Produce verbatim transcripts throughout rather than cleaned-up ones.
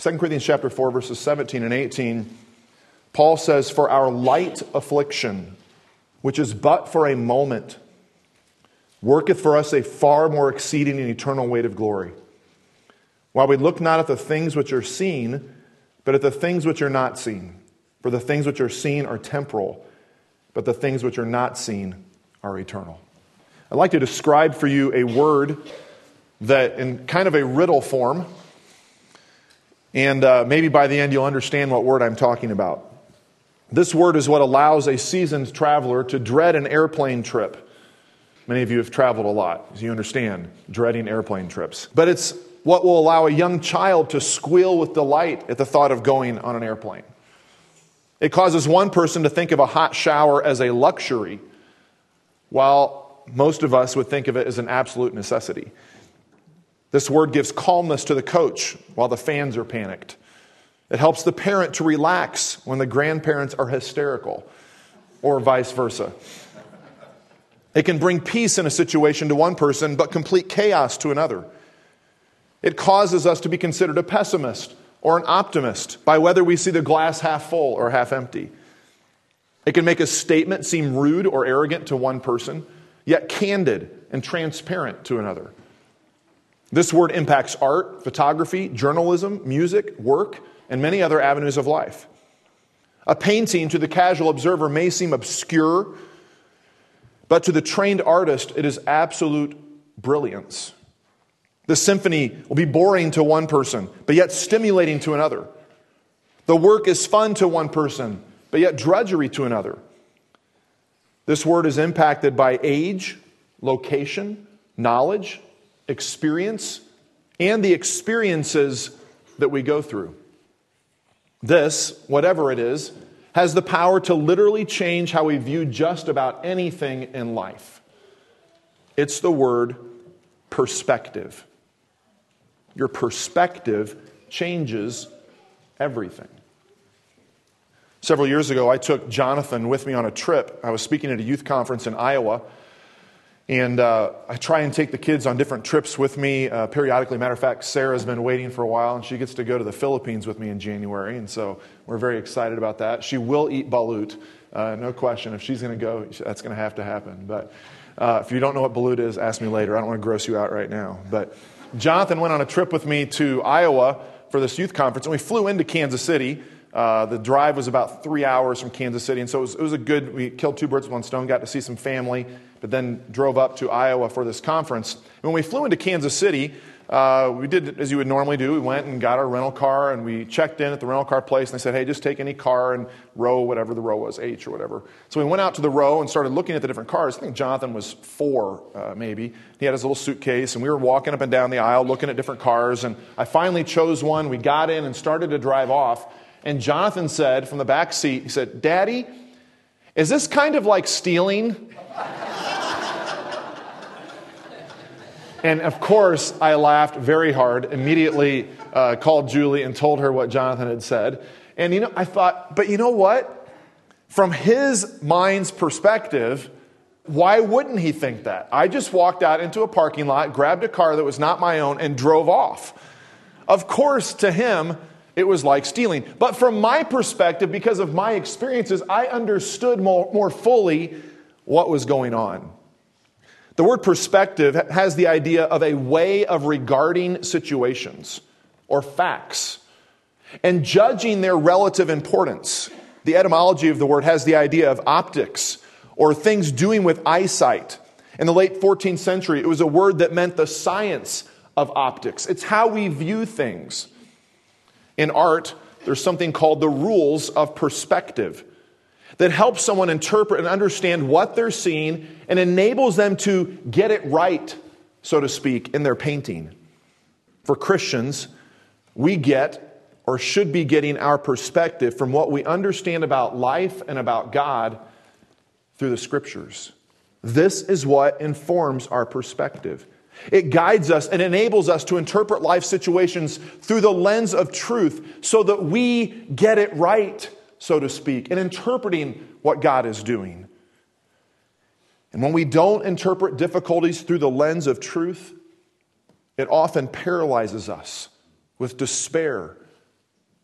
Second Corinthians chapter four, verses seventeen and eighteen, Paul says, "For our light affliction, which is but for a moment, worketh for us a far more exceeding and eternal weight of glory. While we look not at the things which are seen, but at the things which are not seen. For the things which are seen are temporal, but the things which are not seen are eternal." I'd like to describe for you a word that in kind of a riddle form, and uh, maybe by the end you'll understand what word I'm talking about. This word is what allows a seasoned traveler to dread an airplane trip. Many of you have traveled a lot, as you understand, dreading airplane trips. But it's what will allow a young child to squeal with delight at the thought of going on an airplane. It causes one person to think of a hot shower as a luxury, while most of us would think of it as an absolute necessity. This word gives calmness to the coach while the fans are panicked. It helps the parent to relax when the grandparents are hysterical, or vice versa. It can bring peace in a situation to one person, but complete chaos to another. It causes us to be considered a pessimist or an optimist by whether we see the glass half full or half empty. It can make a statement seem rude or arrogant to one person, yet candid and transparent to another. This word impacts art, photography, journalism, music, work, and many other avenues of life. A painting to the casual observer may seem obscure, but to the trained artist, it is absolute brilliance. The symphony will be boring to one person, but yet stimulating to another. The work is fun to one person, but yet drudgery to another. This word is impacted by age, location, knowledge, experience, and the experiences that we go through. This, whatever it is, has the power to literally change how we view just about anything in life. It's the word perspective. Your perspective changes everything. Several years ago, I took Jonathan with me on a trip. I was speaking at a youth conference in Iowa, and uh, I try and take the kids on different trips with me uh, periodically. Matter of fact, Sarah's been waiting for a while, and she gets to go to the Philippines with me in January, and so we're very excited about that. She will eat balut, uh, no question. If she's going to go, that's going to have to happen. But uh, if you don't know what balut is, ask me later. I don't want to gross you out right now. But Jonathan went on a trip with me to Iowa for this youth conference, and we flew into Kansas City. Uh, the drive was about three hours from Kansas City, and so it was, it was a good, we killed two birds with one stone, got to see some family, but then drove up to Iowa for this conference. And when we flew into Kansas City, uh, we did as you would normally do. We went and got our rental car, and we checked in at the rental car place, and they said, hey, just take any car and row, whatever the row was, H or whatever. So we went out to the row and started looking at the different cars. I think Jonathan was four, uh, maybe. He had his little suitcase, and we were walking up and down the aisle looking at different cars, and I finally chose one. We got in and started to drive off. And Jonathan said from the back seat, he said, Daddy, is this kind of like stealing? And of course, I laughed very hard, immediately uh, called Julie and told her what Jonathan had said. And, you know, I thought, but you know what? From his mind's perspective, why wouldn't he think that? I just walked out into a parking lot, grabbed a car that was not my own, and drove off. Of course, to him, it was like stealing. But from my perspective, because of my experiences, I understood more, more fully what was going on. The word perspective has the idea of a way of regarding situations or facts and judging their relative importance. The etymology of the word has the idea of optics or things doing with eyesight. In the late fourteenth century, it was a word that meant the science of optics. It's how we view things. In art, there's something called the rules of perspective that helps someone interpret and understand what they're seeing and enables them to get it right, so to speak, in their painting. For Christians, we get or should be getting our perspective from what we understand about life and about God through the Scriptures. This is what informs our perspective. It guides us and enables us to interpret life situations through the lens of truth so that we get it right, so to speak, in interpreting what God is doing. And when we don't interpret difficulties through the lens of truth, it often paralyzes us with despair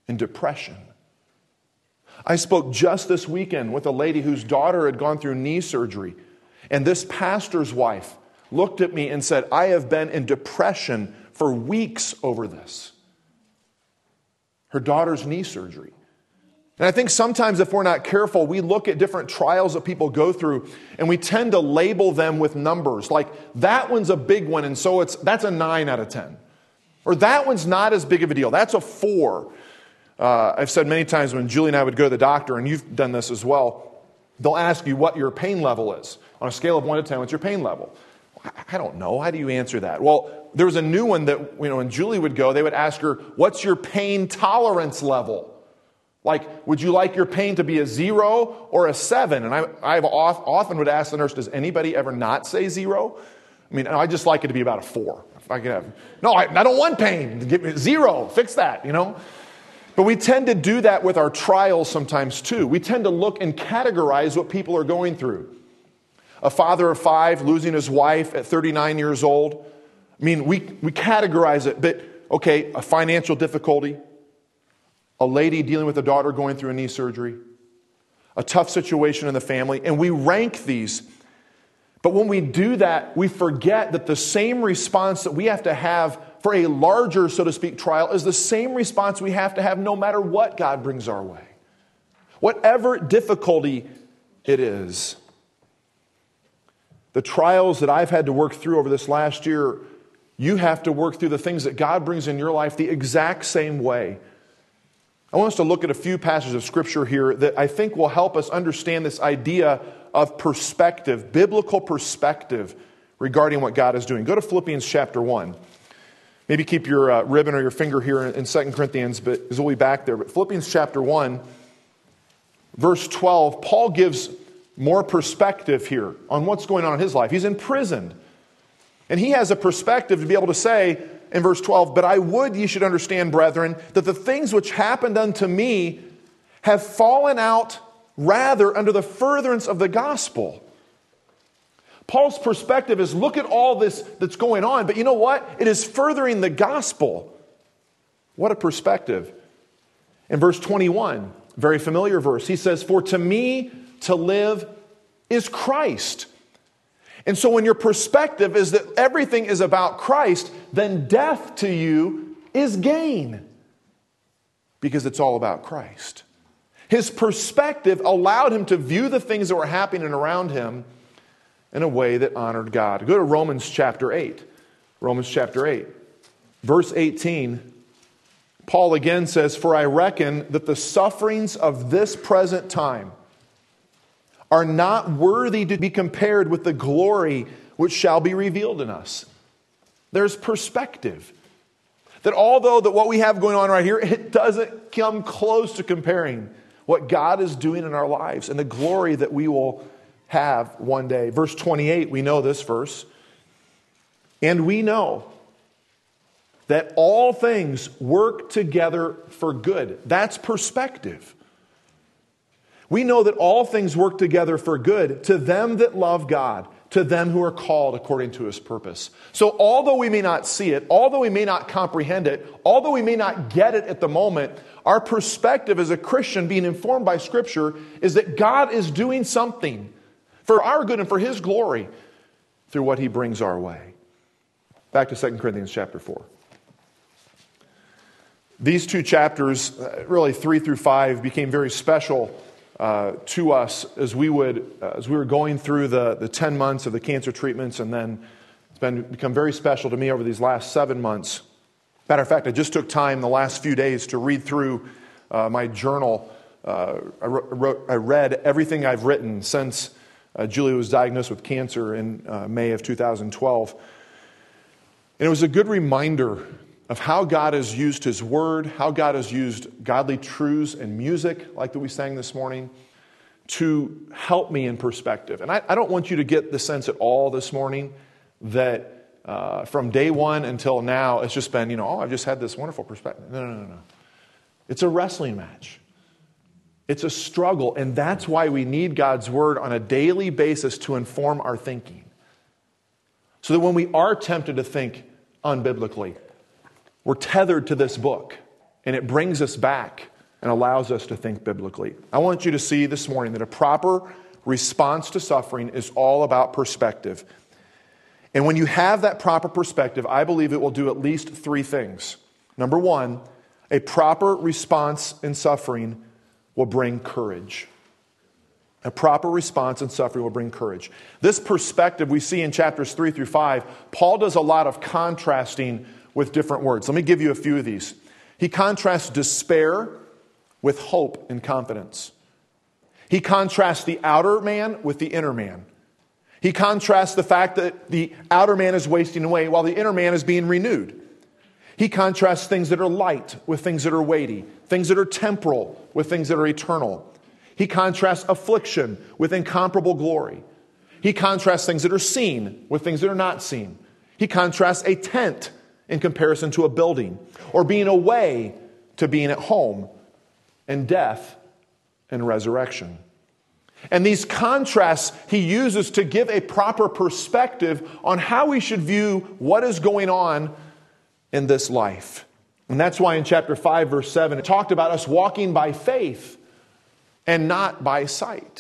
and depression. I spoke just this weekend with a lady whose daughter had gone through knee surgery. And this pastor's wife looked at me and said, I have been in depression for weeks over this. Her daughter's knee surgery. And I think sometimes if we're not careful, we look at different trials that people go through and we tend to label them with numbers. Like, that one's a big one, and so it's that's a nine out of ten. Or that one's not as big of a deal. That's a four. Uh, I've said many times when Julie and I would go to the doctor, and you've done this as well, they'll ask you what your pain level is. On a scale of one to ten, what's your pain level? I don't know. How do you answer that? Well, there was a new one that, you know, when Julie would go, they would ask her, what's your pain tolerance level? Like, would you like your pain to be a zero or a seven? And I I've often would ask the nurse, does anybody ever not say zero? I mean, I just like it to be about a four. If I could have, no, I, I don't want pain. Give me zero. Fix that, you know? But we tend to do that with our trials sometimes too. We tend to look and categorize what people are going through. A father of five losing his wife at thirty-nine years old. I mean, we, we categorize it, but okay, a financial difficulty, a lady dealing with a daughter going through a knee surgery, a tough situation in the family, and we rank these. But when we do that, we forget that the same response that we have to have for a larger, so to speak, trial is the same response we have to have no matter what God brings our way. Whatever difficulty it is. The trials that I've had to work through over this last year, you have to work through the things that God brings in your life the exact same way. I want us to look at a few passages of Scripture here that I think will help us understand this idea of perspective, biblical perspective regarding what God is doing. Go to Philippians chapter one. Maybe keep your uh, ribbon or your finger here in Second Corinthians, but because we'll be back there. But Philippians chapter one, verse twelve, Paul gives more perspective here on what's going on in his life. He's imprisoned. And he has a perspective to be able to say in verse twelve, but I would ye should understand, brethren, that the things which happened unto me have fallen out rather under the furtherance of the gospel. Paul's perspective is, look at all this that's going on, but you know what? It is furthering the gospel. What a perspective. In verse twenty-one, very familiar verse, he says, for to me to live is Christ. And so when your perspective is that everything is about Christ, then death to you is gain. Because it's all about Christ. His perspective allowed him to view the things that were happening around him in a way that honored God. Go to Romans chapter eight. Romans chapter eight. Verse eighteen. Paul again says, for I reckon that the sufferings of this present time are not worthy to be compared with the glory which shall be revealed in us. There's perspective. That although that what we have going on right here, it doesn't come close to comparing what God is doing in our lives and the glory that we will have one day. Verse twenty-eight, we know this verse. And we know that all things work together for good. That's perspective. We know that all things work together for good to them that love God, to them who are called according to His purpose. So although we may not see it, although we may not comprehend it, although we may not get it at the moment, our perspective as a Christian being informed by Scripture is that God is doing something for our good and for His glory through what He brings our way. Back to Second Corinthians chapter four. These two chapters, really three through five, became very special Uh, to us as we would uh, as we were going through the, the ten months of the cancer treatments, and then it's been become very special to me over these last seven months. Matter of fact, I just took time the last few days to read through uh, my journal. Uh, I, wrote, I read everything I've written since uh, Julie was diagnosed with cancer in uh, May of two thousand twelve. And it was a good reminder of how God has used His Word, how God has used godly truths and music, like that we sang this morning, to help me in perspective. And I, I don't want you to get the sense at all this morning that uh, from day one until now, it's just been, you know, oh, I've just had this wonderful perspective. No, no, no, no. It's a wrestling match. It's a struggle, and that's why we need God's Word on a daily basis to inform our thinking. So that when we are tempted to think unbiblically, we're tethered to this book and it brings us back and allows us to think biblically. I want you to see this morning that a proper response to suffering is all about perspective. And when you have that proper perspective, I believe it will do at least three things. Number one, a proper response in suffering will bring courage. A proper response in suffering will bring courage. This perspective we see in chapters three through five, Paul does a lot of contrasting with different words. Let me give you a few of these. He contrasts despair with hope and confidence. He contrasts the outer man with the inner man. He contrasts the fact that the outer man is wasting away while the inner man is being renewed. He contrasts things that are light with things that are weighty, things that are temporal with things that are eternal. He contrasts affliction with incomparable glory. He contrasts things that are seen with things that are not seen. He contrasts a tent in comparison to a building, or being away to being at home, and death and resurrection. And these contrasts he uses to give a proper perspective on how we should view what is going on in this life. And that's why in chapter five, verse seven, it talked about us walking by faith and not by sight.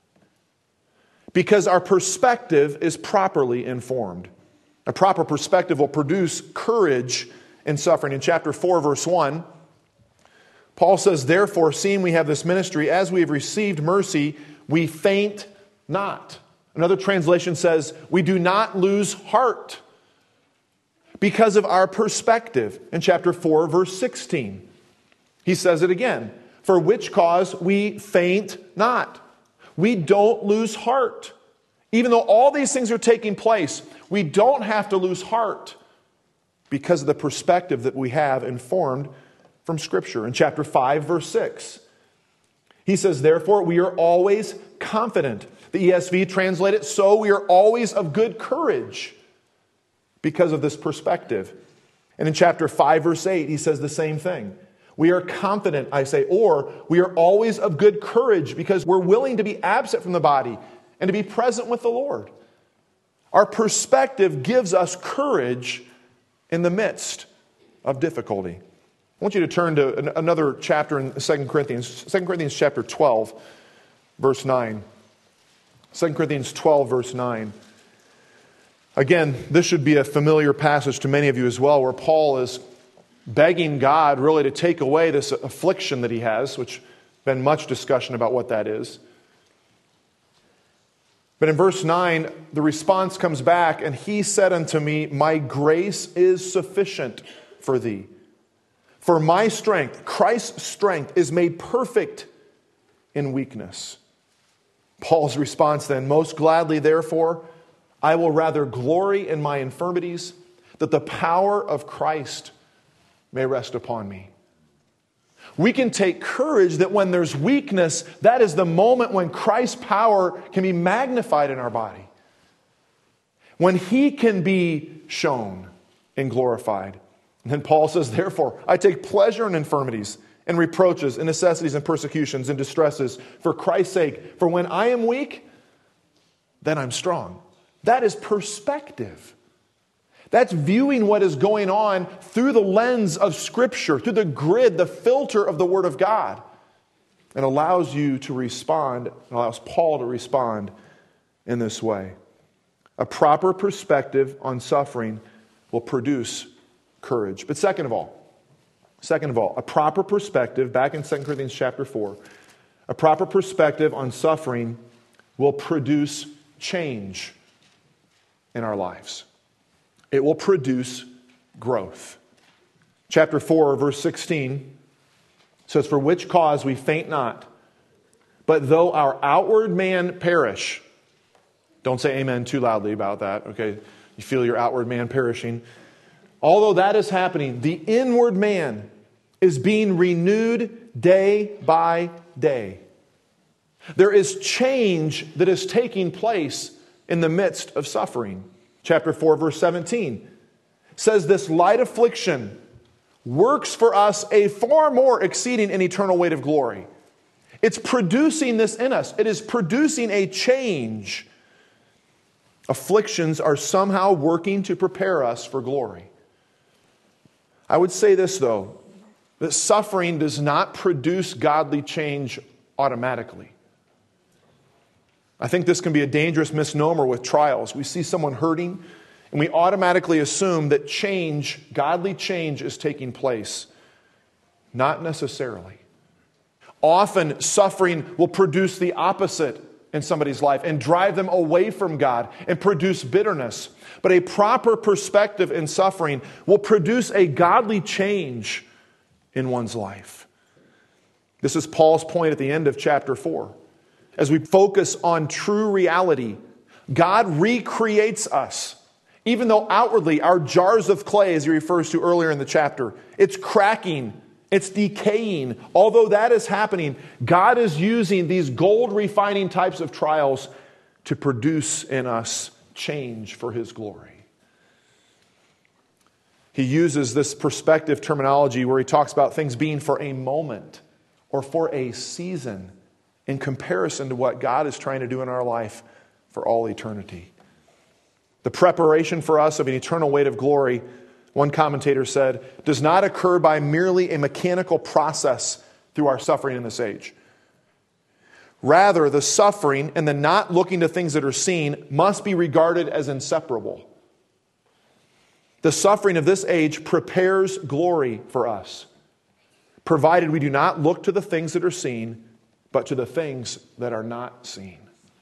Because our perspective is properly informed. A proper perspective will produce courage in suffering. In chapter four, verse one, Paul says, "Therefore, seeing we have this ministry, as we have received mercy, we faint not." Another translation says, "We do not lose heart," because of our perspective. In chapter four, verse sixteen, he says it again, "For which cause we faint not." We don't lose heart. Even though all these things are taking place, we don't have to lose heart because of the perspective that we have informed from Scripture. In chapter five, verse six, he says, "Therefore we are always confident." The E S V translates it, "So we are always of good courage," because of this perspective. And in chapter five, verse eight, he says the same thing. We are confident, I say, or we are always of good courage because we're willing to be absent from the body and to be present with the Lord. Our perspective gives us courage in the midst of difficulty. I want you to turn to another chapter in Second Corinthians, Second Corinthians chapter twelve, verse nine. Second Corinthians twelve, verse nine. Again, this should be a familiar passage to many of you as well, where Paul is begging God really to take away this affliction that he has, which been much discussion about what that is. But in verse nine, the response comes back, "And he said unto me, My grace is sufficient for thee. For my strength," Christ's strength, "is made perfect in weakness." Paul's response then, "Most gladly, therefore, I will rather glory in my infirmities, that the power of Christ may rest upon me." We can take courage that when there's weakness, that is the moment when Christ's power can be magnified in our body. When He can be shown and glorified. And then Paul says, "Therefore, I take pleasure in infirmities and reproaches and necessities and persecutions and distresses for Christ's sake. For when I am weak, then I'm strong." That is perspective. That's viewing what is going on through the lens of Scripture, through the grid, the filter of the Word of God. And allows you to respond, allows Paul to respond in this way. A proper perspective on suffering will produce courage. But second of all, second of all, a proper perspective, back in Second Corinthians chapter four, a proper perspective on suffering will produce change in our lives. It will produce growth. Chapter four, verse sixteen says, "For which cause we faint not, but though our outward man perish." Don't say amen too loudly about that, okay? You feel your outward man perishing. "Although that is happening, the inward man is being renewed day by day." There is change that is taking place in the midst of suffering. Chapter four, verse seventeen says, "This light affliction works for us a far more exceeding and eternal weight of glory." It's producing this in us. It is producing a change. Afflictions are somehow working to prepare us for glory. I would say this, though. that suffering does not produce godly change automatically. I think this can be a dangerous misnomer with trials. We see someone hurting, and we automatically assume that change, godly change, is taking place. Not necessarily. Often, suffering will produce the opposite in somebody's life and drive them away from God and produce bitterness. But a proper perspective in suffering will produce a godly change in one's life. This is Paul's point at the end of chapter four. As we focus on true reality, God recreates us. Even though outwardly our jars of clay, as he refers to earlier in the chapter, it's cracking, it's decaying. Although that is happening, God is using these gold refining types of trials to produce in us change for his glory. He uses this perspective terminology where he talks about things being for a moment or for a season in comparison to what God is trying to do in our life for all eternity. The preparation for us of an eternal weight of glory, one commentator said, does not occur by merely a mechanical process through our suffering in this age. Rather, the suffering and the not looking to things that are seen must be regarded as inseparable. The suffering of this age prepares glory for us, provided we do not look to the things that are seen, but to the things that are not seen.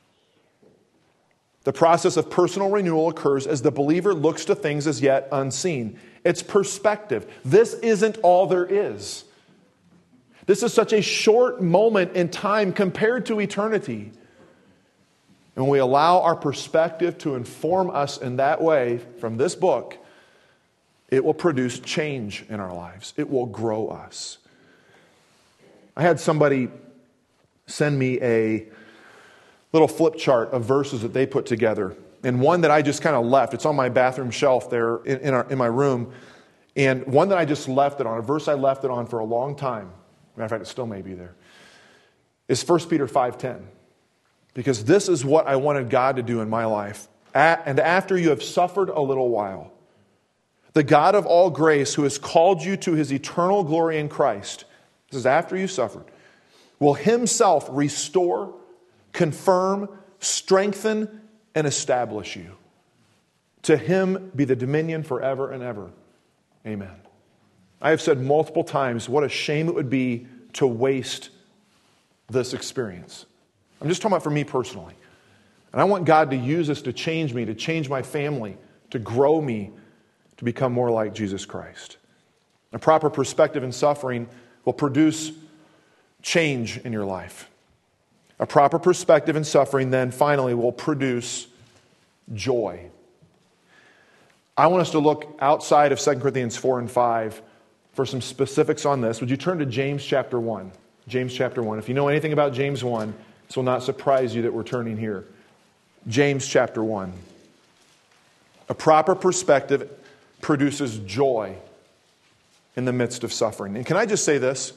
The process of personal renewal occurs as the believer looks to things as yet unseen. It's perspective. This isn't all there is. This is such a short moment in time compared to eternity. And when we allow our perspective to inform us in that way from this book, it will produce change in our lives. It will grow us. I had somebody send me a little flip chart of verses that they put together. And one that I just kind of left. It's on my bathroom shelf there in, in, our, in my room. And one that I just left it on, a verse I left it on for a long time. Matter of fact, it still may be there. Is First Peter five ten. Because this is what I wanted God to do in my life. And after you have suffered a little while, the God of all grace, who has called you to his eternal glory in Christ, this is after you suffered, will himself restore, confirm, strengthen, and establish you. To him be the dominion forever and ever. Amen. I have said multiple times what a shame it would be to waste this experience. I'm just talking about for me personally. And I want God to use this to change me, to change my family, to grow me, to become more like Jesus Christ. A proper perspective in suffering will produce change in your life. A proper perspective in suffering then finally will produce joy. I want us to look outside of Second Corinthians four and five for some specifics on this. Would you turn to James chapter one? James chapter one. If you know anything about James one, this will not surprise you that we're turning here. James chapter one. A proper perspective produces joy in the midst of suffering. And can I just say this?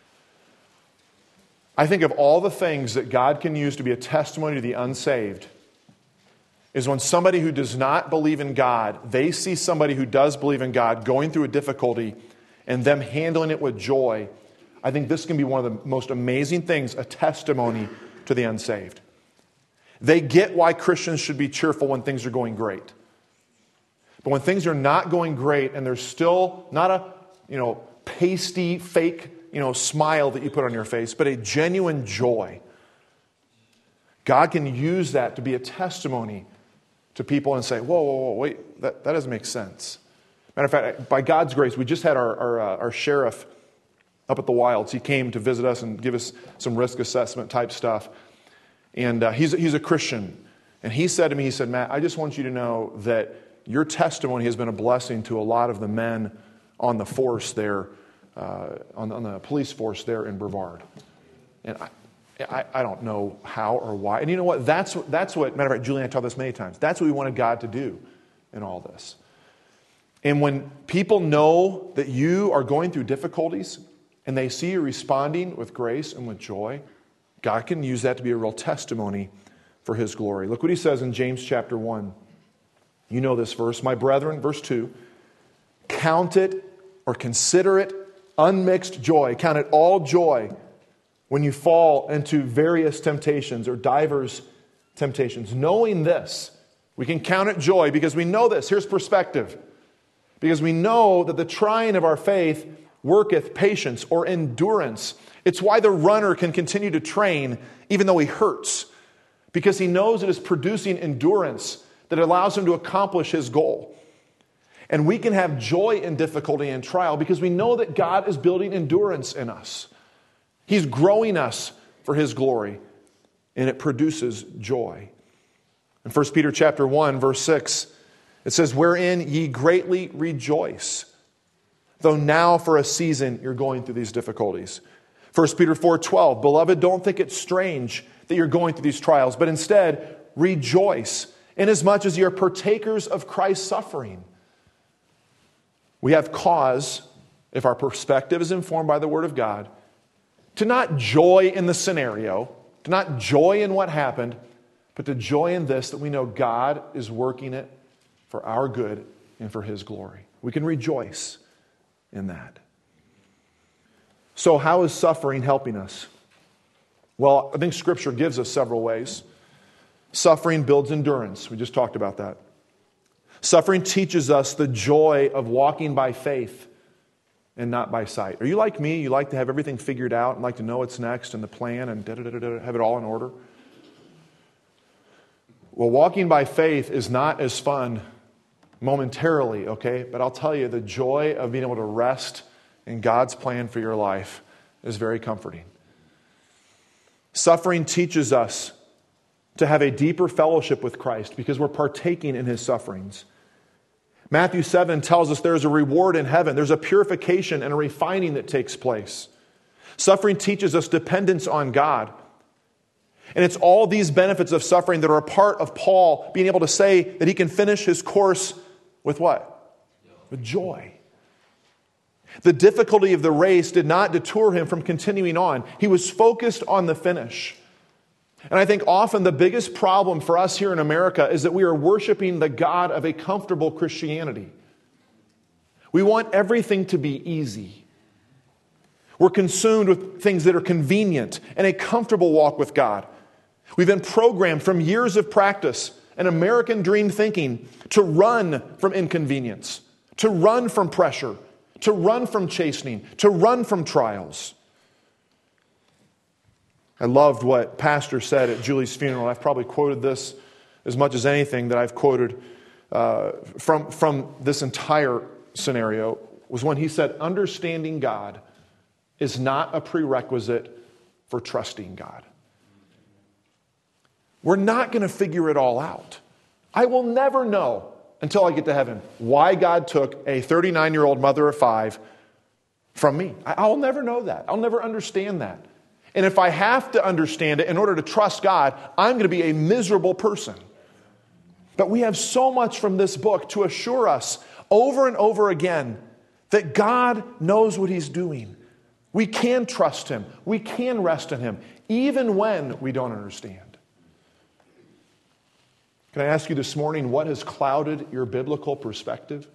I think of all the things that God can use to be a testimony to the unsaved is when somebody who does not believe in God, they see somebody who does believe in God going through a difficulty and them handling it with joy. I think this can be one of the most amazing things, a testimony to the unsaved. They get why Christians should be cheerful when things are going great. But when things are not going great and there's still not a, you know, pasty, fake, you know, smile that you put on your face, but a genuine joy, God can use that to be a testimony to people and say, whoa, whoa, whoa, wait, that, that doesn't make sense. Matter of fact, by God's grace, we just had our, our, uh, our sheriff up at the Wilds. He came to visit us and give us some risk assessment type stuff. And uh, he's, he's a Christian. And he said to me, he said, Matt, I just want you to know that your testimony has been a blessing to a lot of the men on the force there, uh, on, on the police force there in Brevard. And I, I, I don't know how or why. And you know what? That's, that's what, matter of fact, Julie and I taught this many times. That's what we wanted God to do in all this. And when people know that you are going through difficulties and they see you responding with grace and with joy, God can use that to be a real testimony for his glory. Look what he says in James chapter one. You know this verse. My brethren, verse two, count it or consider it Unmixed joy. Count it all joy when you fall into various temptations or divers temptations. Knowing this, we can count it joy because we know this. Here's perspective. Because we know that the trying of our faith worketh patience or endurance. It's why the runner can continue to train even though he hurts. Because he knows it is producing endurance that allows him to accomplish his goal. And we can have joy in difficulty and trial because we know that God is building endurance in us. He's growing us for His glory, and it produces joy. In First Peter chapter one, verse six, it says, wherein ye greatly rejoice, though now for a season you're going through these difficulties. First Peter four twelve, beloved, don't think it strange that you're going through these trials, but instead rejoice, inasmuch as you're partakers of Christ's suffering. We have cause, if our perspective is informed by the Word of God, to not joy in the scenario, to not joy in what happened, but to joy in this, that we know God is working it for our good and for His glory. We can rejoice in that. So how is suffering helping us? Well, I think Scripture gives us several ways. Suffering builds endurance. We just talked about that. Suffering teaches us the joy of walking by faith and not by sight. Are you like me? You like to have everything figured out and like to know what's next and the plan and da-da-da-da-da, have it all in order? Well, walking by faith is not as fun momentarily, okay? But I'll tell you, the joy of being able to rest in God's plan for your life is very comforting. Suffering teaches us to have a deeper fellowship with Christ because we're partaking in His sufferings. Matthew seven tells us there's a reward in heaven. There's a purification and a refining that takes place. Suffering teaches us dependence on God. And it's all these benefits of suffering that are a part of Paul being able to say that he can finish his course with what? With joy. The difficulty of the race did not deter him from continuing on. He was focused on the finish. And I think often the biggest problem for us here in America is that we are worshiping the God of a comfortable Christianity. We want everything to be easy. We're consumed with things that are convenient and a comfortable walk with God. We've been programmed from years of practice and American dream thinking to run from inconvenience, to run from pressure, to run from chastening, to run from trials. I loved what Pastor said at Julie's funeral. I've probably quoted this as much as anything that I've quoted uh, from, from this entire scenario, was when he said, understanding God is not a prerequisite for trusting God. We're not going to figure it all out. I will never know until I get to heaven why God took a thirty-nine-year-old mother of five from me. I'll never know that. I'll never understand that. And if I have to understand it in order to trust God, I'm going to be a miserable person. But we have so much from this book to assure us over and over again that God knows what He's doing. We can trust Him. We can rest in Him, even when we don't understand. Can I ask you this morning, what has clouded your biblical perspective?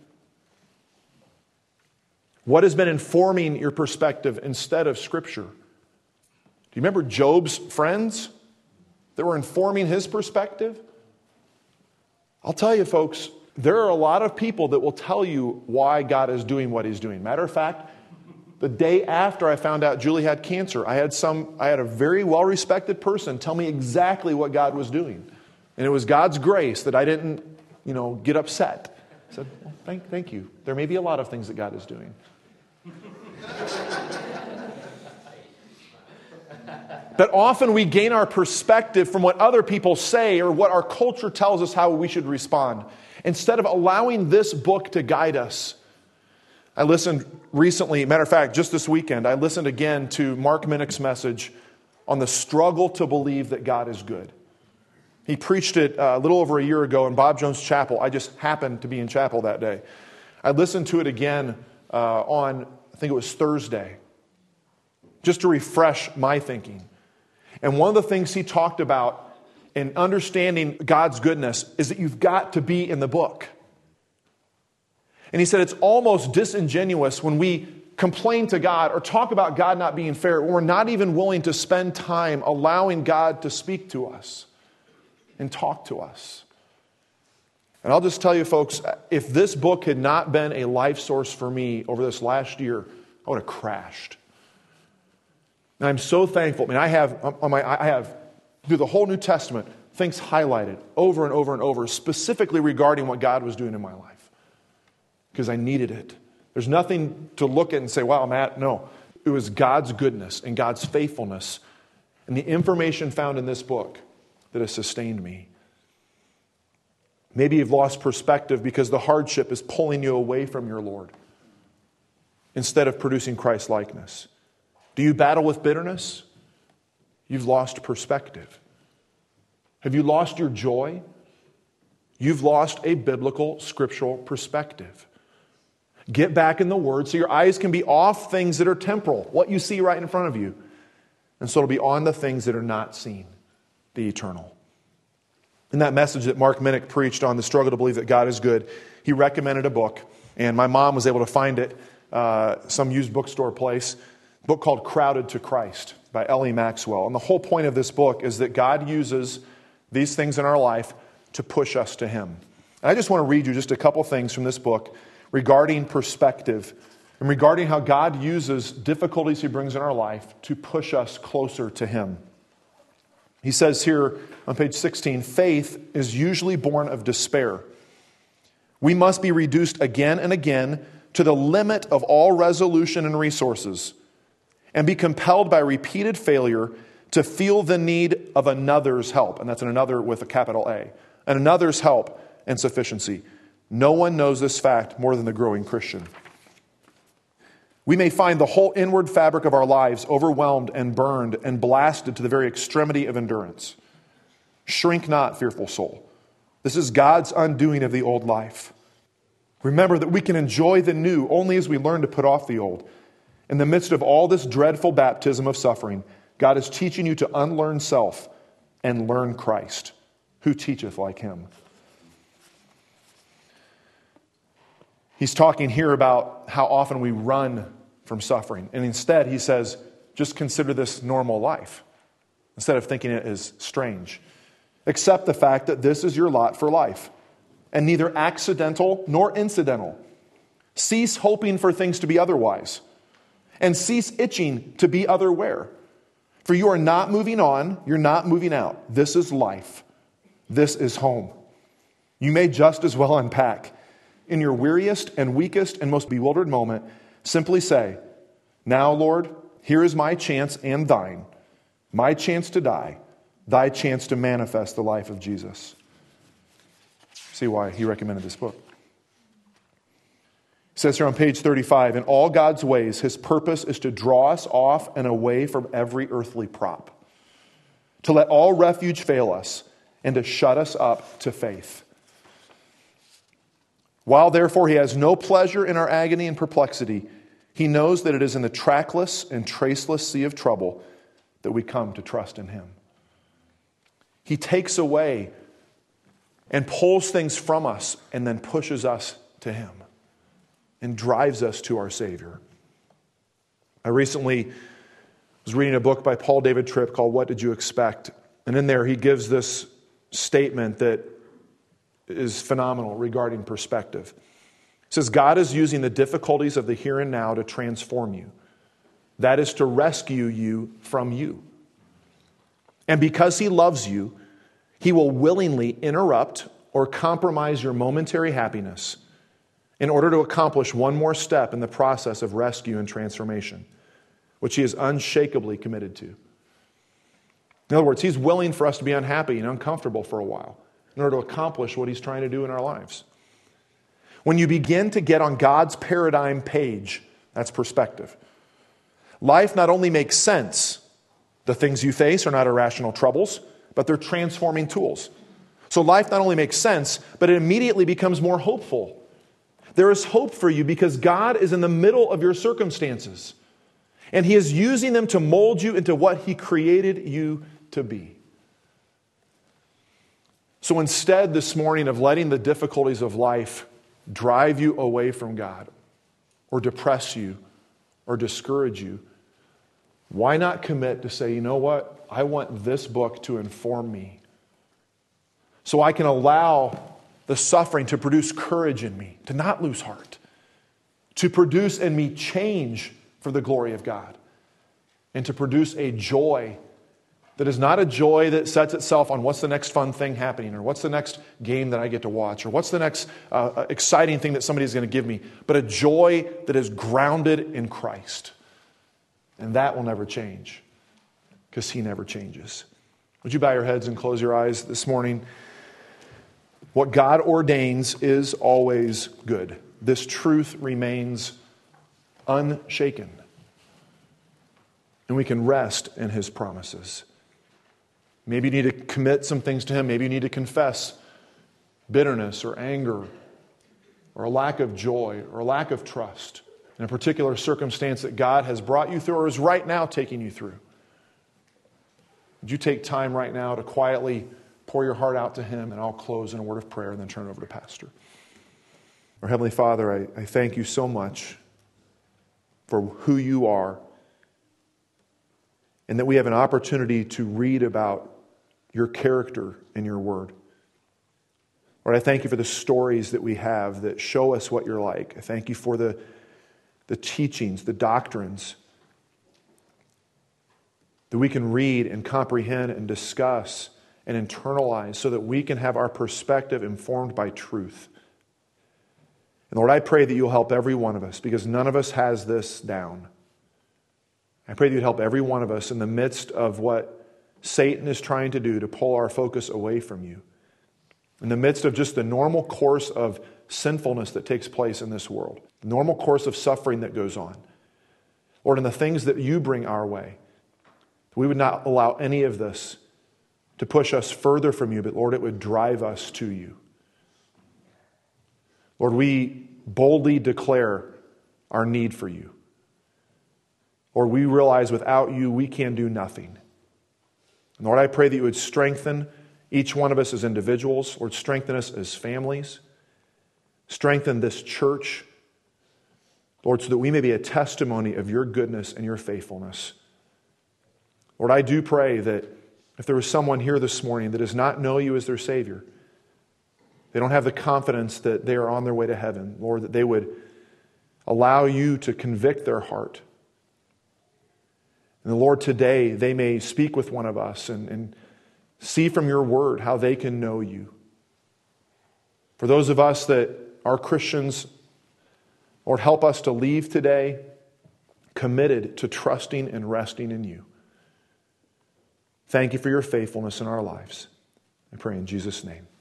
What has been informing your perspective instead of Scripture? Do you remember Job's friends that were informing his perspective? I'll tell you, folks, there are a lot of people that will tell you why God is doing what He's doing. Matter of fact, the day after I found out Julie had cancer, I had some, I had a very well-respected person tell me exactly what God was doing. And it was God's grace that I didn't, you know, get upset. I said, well, thank, thank you. There may be a lot of things that God is doing. But often we gain our perspective from what other people say or what our culture tells us how we should respond, instead of allowing this book to guide us. I listened recently, matter of fact, just this weekend, I listened again to Mark Minnick's message on the struggle to believe that God is good. He preached it a little over a year ago in Bob Jones Chapel. I just happened to be in chapel that day. I listened to it again uh, on, I think it was Thursday, just to refresh my thinking. And one of the things he talked about in understanding God's goodness is that you've got to be in the book. And he said it's almost disingenuous when we complain to God or talk about God not being fair, we're not even willing to spend time allowing God to speak to us and talk to us. And I'll just tell you, folks, if this book had not been a life source for me over this last year, I would have crashed. And I'm so thankful. I mean, I have on my, I have through the whole New Testament things highlighted over and over and over, specifically regarding what God was doing in my life, because I needed it. There's nothing to look at and say, "Wow, Matt." No, it was God's goodness and God's faithfulness, and the information found in this book that has sustained me. Maybe you've lost perspective because the hardship is pulling you away from your Lord instead of producing Christ-likeness. Do you battle with bitterness? You've lost perspective. Have you lost your joy? You've lost a biblical, scriptural perspective. Get back in the Word so your eyes can be off things that are temporal, what you see right in front of you, and so it'll be on the things that are not seen, the eternal. In that message that Mark Minnick preached on the struggle to believe that God is good, he recommended a book, and my mom was able to find it, uh, some used bookstore place, a book called Crowded to Christ by L E Maxwell. And the whole point of this book is that God uses these things in our life to push us to Him. And I just want to read you just a couple things from this book regarding perspective and regarding how God uses difficulties He brings in our life to push us closer to Him. He says here on page sixteen, faith is usually born of despair. We must be reduced again and again to the limit of all resolution and resources, and be compelled by repeated failure to feel the need of another's help. And that's an another with a capital A. And another's help and sufficiency. No one knows this fact more than the growing Christian. We may find the whole inward fabric of our lives overwhelmed and burned and blasted to the very extremity of endurance. Shrink not, fearful soul. This is God's undoing of the old life. Remember that we can enjoy the new only as we learn to put off the old. In the midst of all this dreadful baptism of suffering, God is teaching you to unlearn self and learn Christ, who teacheth like Him. He's talking here about how often we run from suffering. And instead, he says, just consider this normal life, instead of thinking it is strange. Accept the fact that this is your lot for life, and neither accidental nor incidental. Cease hoping for things to be otherwise, and cease itching to be otherwhere. For you are not moving on, you're not moving out. This is life. This is home. You may just as well unpack. In your weariest and weakest and most bewildered moment, simply say, "Now, Lord, here is my chance and thine, my chance to die, thy chance to manifest the life of Jesus." See why he recommended this book. It says here on page thirty-five, in all God's ways, His purpose is to draw us off and away from every earthly prop, to let all refuge fail us, and to shut us up to faith. While therefore He has no pleasure in our agony and perplexity, He knows that it is in the trackless and traceless sea of trouble that we come to trust in Him. He takes away and pulls things from us and then pushes us to Him and drives us to our Savior. I recently was reading a book by Paul David Tripp called What Did You Expect? And in there he gives this statement that is phenomenal regarding perspective. He says, God is using the difficulties of the here and now to transform you. That is to rescue you from you. And because He loves you, He will willingly interrupt or compromise your momentary happiness in order to accomplish one more step in the process of rescue and transformation, which He is unshakably committed to. In other words, He's willing for us to be unhappy and uncomfortable for a while in order to accomplish what He's trying to do in our lives. When you begin to get on God's paradigm page, that's perspective. Life not only makes sense, the things you face are not irrational troubles, but they're transforming tools. So life not only makes sense, but it immediately becomes more hopeful. There is hope for you because God is in the middle of your circumstances. And He is using them to mold you into what He created you to be. So instead this morning of letting the difficulties of life drive you away from God or depress you or discourage you, why not commit to say, you know what? I want this book to inform me so I can allow the suffering to produce courage in me, to not lose heart, to produce in me change for the glory of God, and to produce a joy that is not a joy that sets itself on what's the next fun thing happening, or what's the next game that I get to watch, or what's the next uh, exciting thing that somebody's going to give me, but a joy that is grounded in Christ. And that will never change, because He never changes. Would you bow your heads and close your eyes this morning? What God ordains is always good. This truth remains unshaken. And we can rest in His promises. Maybe you need to commit some things to Him. Maybe you need to confess bitterness or anger or a lack of joy or a lack of trust in a particular circumstance that God has brought you through or is right now taking you through. Would you take time right now to quietly pour your heart out to Him? And I'll close in a word of prayer and then turn it over to Pastor. Our Heavenly Father, I, I thank You so much for who You are, and that we have an opportunity to read about Your character in Your Word. Lord, I thank You for the stories that we have that show us what You're like. I thank You for the, the teachings, the doctrines that we can read and comprehend and discuss and internalize so that we can have our perspective informed by truth. And Lord, I pray that You'll help every one of us, because none of us has this down. I pray that You'd help every one of us in the midst of what Satan is trying to do to pull our focus away from You. In the midst of just the normal course of sinfulness that takes place in this world, the normal course of suffering that goes on. Lord, in the things that You bring our way, we would not allow any of this to push us further from You, but Lord, it would drive us to You. Lord, we boldly declare our need for You. Lord, we realize without You, we can do nothing. And Lord, I pray that You would strengthen each one of us as individuals. Lord, strengthen us as families. Strengthen this church. Lord, so that we may be a testimony of Your goodness and Your faithfulness. Lord, I do pray that if there was someone here this morning that does not know You as their Savior, they don't have the confidence that they are on their way to heaven, Lord, that they would allow You to convict their heart. And the Lord, today, they may speak with one of us and, and see from Your Word how they can know You. For those of us that are Christians, Lord, help us to leave today committed to trusting and resting in You. Thank You for Your faithfulness in our lives. I pray in Jesus' name.